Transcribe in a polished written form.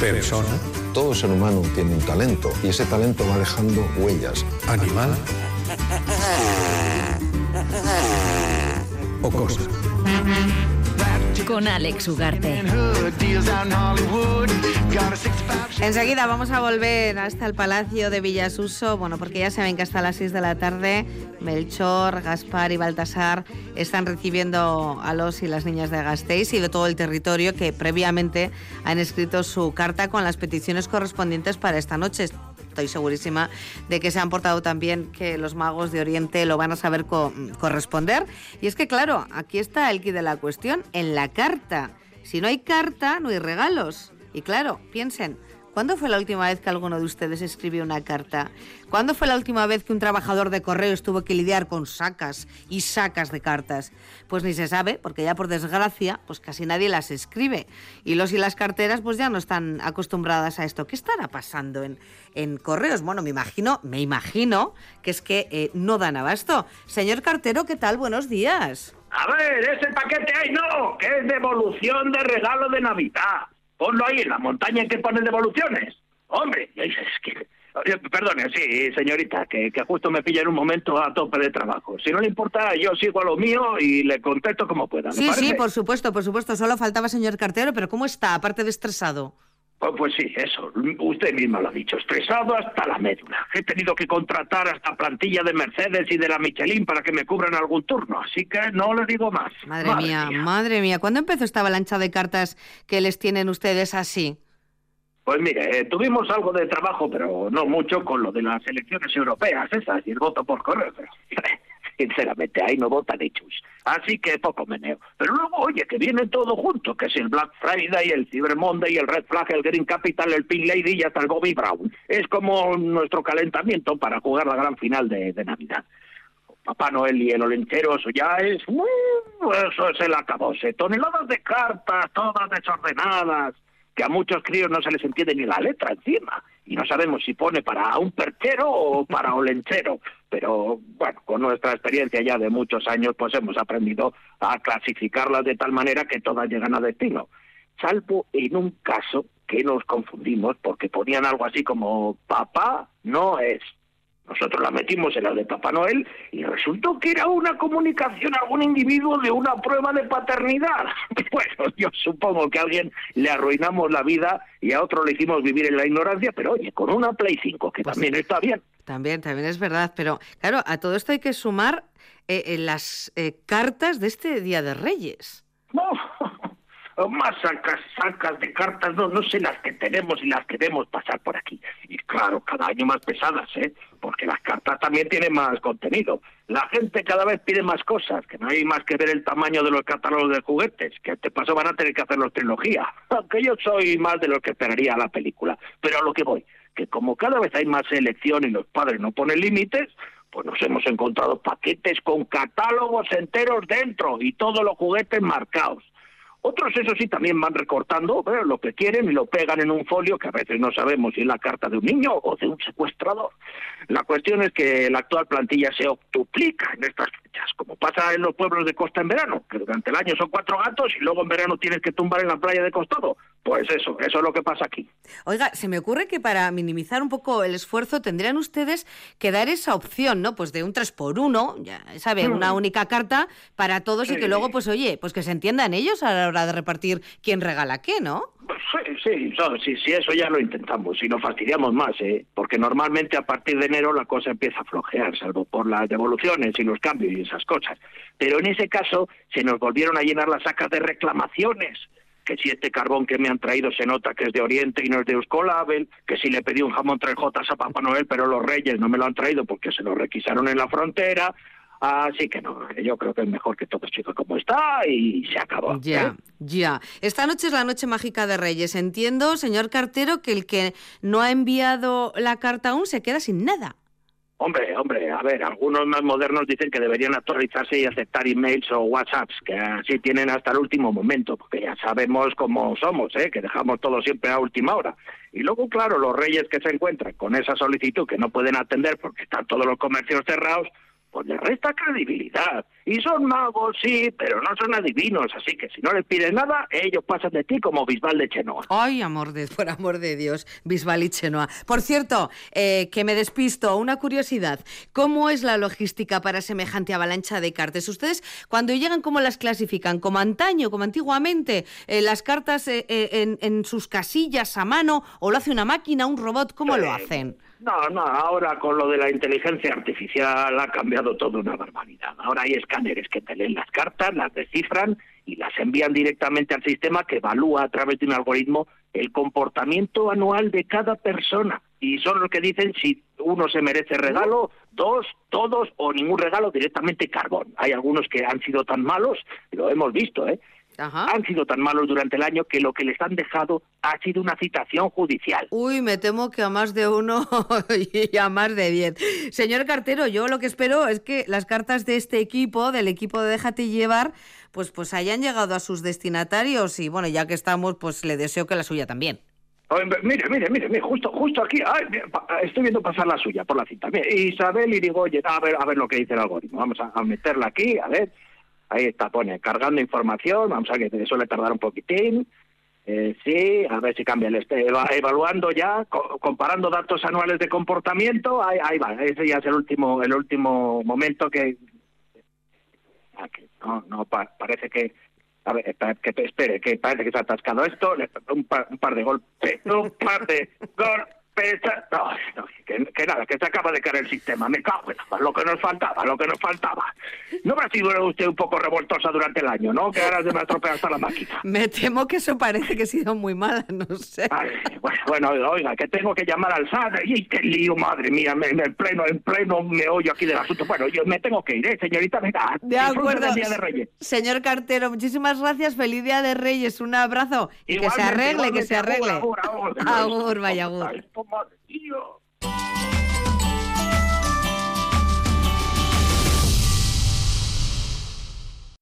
persona, todo ser humano tiene un talento y ese talento va dejando huellas. animal o cosa. Con Alex Ugarte. Enseguida vamos a volver hasta el Palacio de Villasuso, bueno, porque ya saben que hasta las 6 de la tarde Melchor, Gaspar y Baltasar están recibiendo a los y las niñas de Gasteiz y de todo el territorio que previamente han escrito su carta con las peticiones correspondientes para esta noche. Estoy segurísima de que se han portado tan bien que los magos de Oriente lo van a saber corresponder. Y es que, claro, aquí está el quid de la cuestión, en la carta. Si no hay carta, no hay regalos. Y claro, piensen, ¿cuándo fue la última vez que alguno de ustedes escribió una carta? ¿Cuándo fue la última vez que un trabajador de correos tuvo que lidiar con sacas y sacas de cartas? Pues ni se sabe, porque ya por desgracia, pues casi nadie las escribe. Y los y las carteras pues ya no están acostumbradas a esto. ¿Qué estará pasando en correos? Bueno, me imagino que es que no dan abasto. Señor cartero, ¿qué tal? Buenos días. A ver, ese paquete ahí no, que es devolución de regalo de Navidad. Ponlo ahí en la montaña en que ponen devoluciones. Hombre, es que... Perdone, sí, señorita, que justo me pilla en un momento a tope de trabajo. Si no le importa, yo sigo a lo mío y le contesto como pueda. Sí, por supuesto. Solo faltaba, señor cartero, pero ¿cómo está, aparte de estresado? Pues sí, eso. Usted misma lo ha dicho. Estresado hasta la médula. He tenido que contratar hasta plantilla de Mercedes y de la Michelin para que me cubran algún turno. Así que no le digo más. Madre mía. ¿Cuándo empezó esta avalancha de cartas que les tienen ustedes así? Pues mire, tuvimos algo de trabajo, pero no mucho, con lo de las elecciones europeas, esas, y el voto por correo. Pero, sinceramente, ahí no votan ni chus. Así que poco meneo. Pero luego, oye, que viene todo junto, que es el Black Friday, el Cyber Monday, el Red Flag, el Green Capital, el Pink Lady y hasta el Bobby Brown. Es como nuestro calentamiento para jugar la gran final de Navidad. Papá Noel y el olenchero, eso ya es... eso es el acabose. Toneladas de cartas, todas desordenadas, que a muchos críos no se les entiende ni la letra encima, y no sabemos si pone para un perchero o para olenchero, pero bueno, con nuestra experiencia ya de muchos años, pues hemos aprendido a clasificarlas de tal manera que todas llegan a destino, salvo en un caso que nos confundimos porque ponían algo así como Papá no es. Nosotros la metimos en la de Papá Noel y resultó que era una comunicación a algún individuo de una prueba de paternidad. Bueno, yo supongo que a alguien le arruinamos la vida y a otro le hicimos vivir en la ignorancia, pero oye, con una Play 5, que pues también está bien. También es verdad, pero claro, a todo esto hay que sumar las cartas de este Día de Reyes. Más sacas de cartas, no sé las que tenemos y las que debemos pasar por aquí. Y claro, cada año más pesadas, porque las cartas también tienen más contenido. La gente cada vez pide más cosas, que no hay más que ver el tamaño de los catálogos de juguetes, que este paso van a tener que hacerlos trilogía, aunque yo soy más de los que esperaría la película. Pero a lo que voy, que como cada vez hay más selección y los padres no ponen límites, pues nos hemos encontrado paquetes con catálogos enteros dentro y todos los juguetes marcados. Otros, eso sí, también van recortando lo que quieren y lo pegan en un folio que a veces no sabemos si es la carta de un niño o de un secuestrador. La cuestión es que la actual plantilla se octuplica en estas fechas, como pasa en los pueblos de costa en verano, que durante el año son 4 gatos y luego en verano tienes que tumbar en la playa de costado. Pues eso es lo que pasa aquí. Oiga, se me ocurre que para minimizar un poco el esfuerzo tendrían ustedes que dar esa opción, ¿no? Pues de un 3x1, ya sabe, una única carta para todos y que luego, pues oye, pues que se entiendan ellos a la hora de repartir quién regala qué, ¿no? Sí, eso ya lo intentamos y nos fastidiamos más, porque normalmente a partir de enero la cosa empieza a flojear, salvo por las devoluciones y los cambios y esas cosas. Pero en ese caso se nos volvieron a llenar las sacas de reclamaciones, que si este carbón que me han traído se nota que es de Oriente y no es de Euskolabel, que si le pedí un jamón 3J a Papá Noel pero los Reyes no me lo han traído porque se lo requisaron en la frontera. Así que no, yo creo que es mejor que todo siga como está y se acabó. Ya. Esta noche es la noche mágica de Reyes. Entiendo, señor cartero, que el que no ha enviado la carta aún se queda sin nada. Hombre, a ver, algunos más modernos dicen que deberían actualizarse y aceptar emails o WhatsApps, que así tienen hasta el último momento, porque ya sabemos cómo somos, que dejamos todo siempre a última hora. Y luego, claro, los Reyes que se encuentran con esa solicitud que no pueden atender porque están todos los comercios cerrados, pues les resta credibilidad. Y son magos, sí, pero no son adivinos, así que si no les pides nada, ellos pasan de ti como Bisbal de Chenoa. Ay, por amor de Dios, Bisbal y Chenoa. Por cierto, que me despisto, una curiosidad. ¿Cómo es la logística para semejante avalancha de cartas? Ustedes, cuando llegan, ¿cómo las clasifican? ¿Como antaño, como antiguamente? ¿Las cartas en sus casillas a mano? ¿O lo hace una máquina, un robot? ¿Cómo lo hacen? No, ahora con lo de la inteligencia artificial ha cambiado todo una barbaridad. Ahora hay escáneres que te leen las cartas, las descifran y las envían directamente al sistema que evalúa a través de un algoritmo el comportamiento anual de cada persona. Y son los que dicen si uno se merece regalo, dos, todos o ningún regalo, directamente carbón. Hay algunos que han sido tan malos, lo hemos visto, Ajá. Han sido tan malos durante el año que lo que les han dejado ha sido una citación judicial. Uy, me temo que a más de uno y a más de 10. Señor cartero, yo lo que espero es que las cartas de este equipo, del equipo de Déjate Llevar, pues hayan llegado a sus destinatarios y bueno, ya que estamos, pues le deseo que la suya también. Oye, mire, justo aquí, estoy viendo pasar la suya por la cinta. Mire, Isabel Irigoyen, a ver lo que dice el algoritmo. Vamos a meterla aquí, a ver. Ahí está, pone, cargando información, vamos a ver que suele tardar un poquitín. Sí, a ver si cambia evaluando ya, comparando datos anuales de comportamiento, ahí va, ese ya es el último momento que parece que, a ver, espere, que parece que se ha atascado esto, un par de golpes, no, que nada, que se acaba de caer el sistema. Me cago en lo que nos faltaba. No habrá sido usted un poco revoltosa durante el año, ¿no? Que ahora se me ha estropeado hasta la máquina. Me temo que eso parece que ha sido muy mala, no sé. Ay, bueno, oiga, que tengo que llamar al SAT. ¡Y qué lío, madre mía! En pleno meollo aquí del asunto. Bueno, yo me tengo que ir, señorita. Venga, de acuerdo. Del Día de Reyes. Señor cartero, muchísimas gracias. Feliz Día de Reyes. Un abrazo. Y igualmente, que se arregle. Agur. Agur, vaya agur. Ay, madre mía.